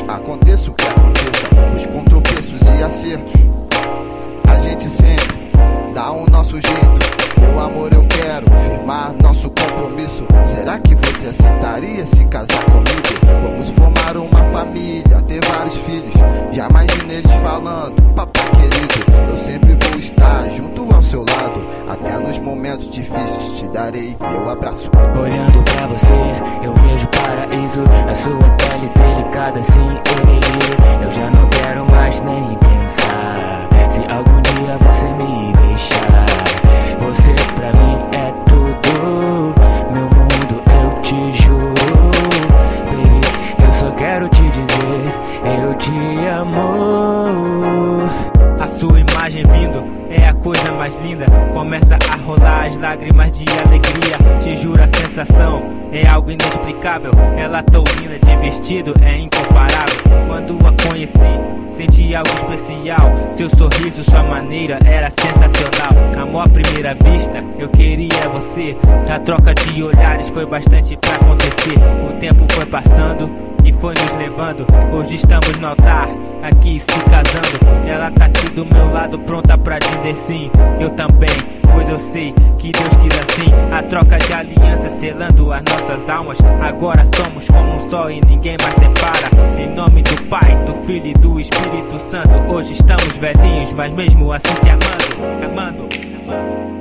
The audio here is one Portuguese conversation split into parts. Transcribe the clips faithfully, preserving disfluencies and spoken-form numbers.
juntos, aconteça o que aconteça, pois com tropeços e acertos a gente sempre dá o nosso jeito. Meu amor, eu quero firmar nosso compromisso. Será que você aceitaria se casar comigo? Vamos formar uma família, ter vários filhos. Já imagine eles falando: papai querido, eu sempre vou estar junto ao seu lado. Até nos momentos difíceis te darei meu abraço. Olhando pra você, eu vejo paraíso. A sua pele delicada, sim, eu deliro. Eu já não quero mais nem pensar se algum dia você me deixar. Você pra mim é tudo, meu mundo, eu te juro. Baby, eu só quero te dizer, eu te amo. A sua imagem vindo é a coisa mais linda. Começa a rolar as lágrimas de alegria. Te juro, a sensação é algo inexplicável. Ela tão linda de vestido, é incomparável. Quando a conheci, senti algo especial. Seu sorriso, sua maneira era sensacional. Amor à primeira vista, eu queria você. A troca de olhares foi bastante pra acontecer. O tempo foi passando e foi nos levando. Hoje estamos no altar, aqui se casando. Ela tá aqui do meu lado, pronta pra dizer sim. Eu também, pois eu sei que Deus quis assim. A troca de aliança selando as nossas almas. Agora somos como um só e ninguém mais separa. Em nome do Pai, do Filho e do Espírito Santo. Hoje estamos velhinhos, mas mesmo assim se amando, amando, amando.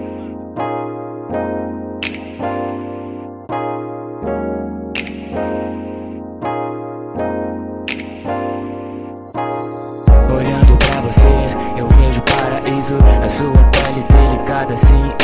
Olhando pra você, eu vejo paraíso. A sua pele delicada, sim,